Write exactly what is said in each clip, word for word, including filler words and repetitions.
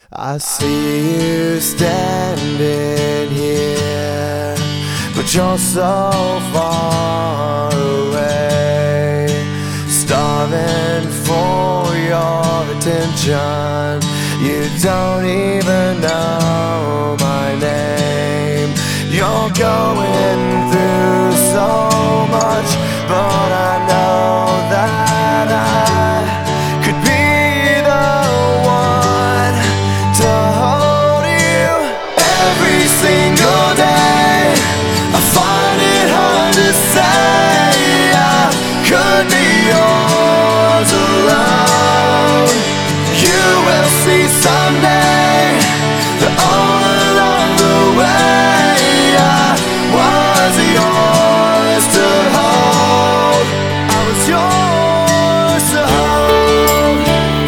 I see you standing here, but you're so far away, starving for your attention. You don't even know my name. You're going through so much, but I know that I could be the one to hold you every single day. I find it hard to say I could be yours alone. You will see someday that all along the way I was yours to hold. I was yours to hold.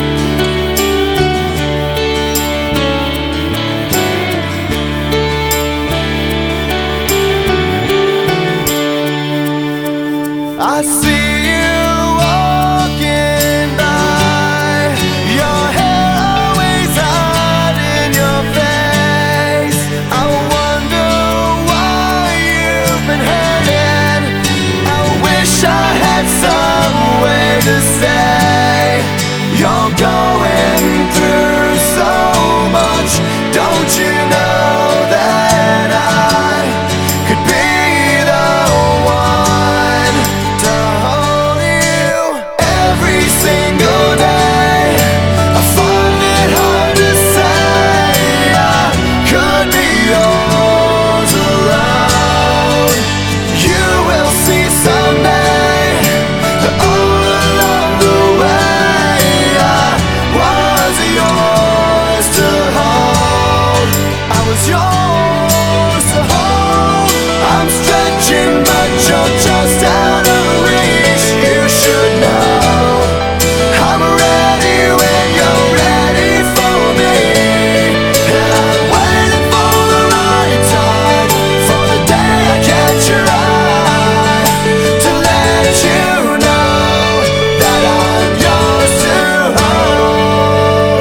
I see you walking by, your hair always hot in your face. I wonder why you've been hurting. I wish I had some way to say you're going through so much. Don't you know that I could be the one to hold you every single day? I find it hard to say I could be yours alone. You will see someday that all along the way I was yours to hold. I was yours to hold. I'm stretching but you're just out of reach. You should know I'm ready when you're ready for me, and I'm waiting for the right time, for the day I catch your eye, to let you know that I'm yours to hold.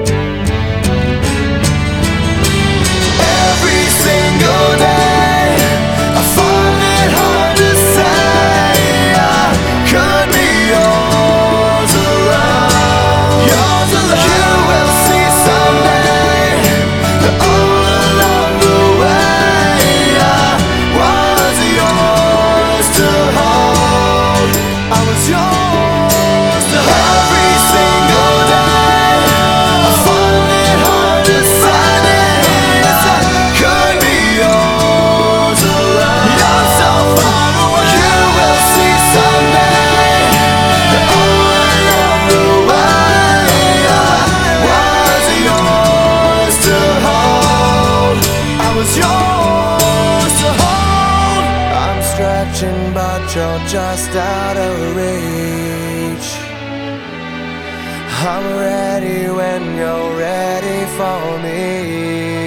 Every single day I find it hard to say I could be yours alone. Yours alone. You will see someday that all along the way I was yours to hold. I was yours to hold. Every single day I find it hard to say I could be yours alone. You're so far away. You will see someday that all along the way I was yours to hold. I was yours to hold. I'm stretching but you're just out of reach. I'm ready when you're ready for me.